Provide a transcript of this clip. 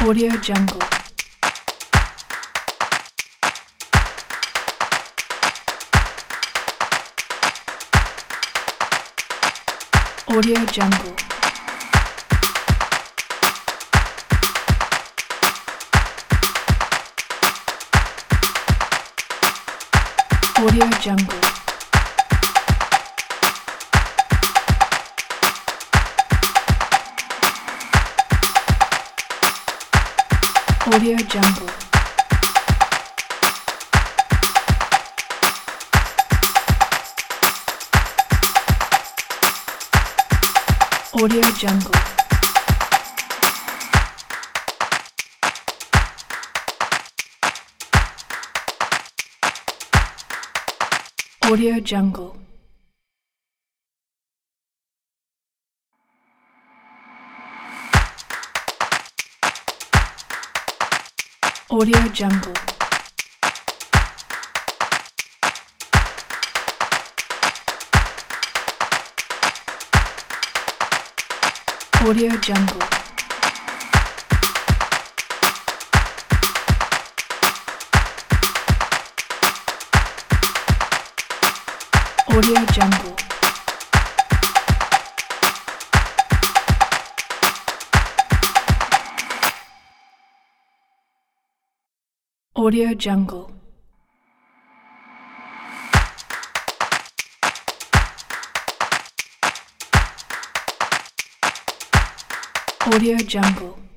Audio Jungle. Audio Jungle. Audio Jungle. Audio Jungle. Audio Jungle. Audio Jungle. Audio Jungle. Audio Jungle. Audio Jungle. Audio Jungle. Audio Jungle.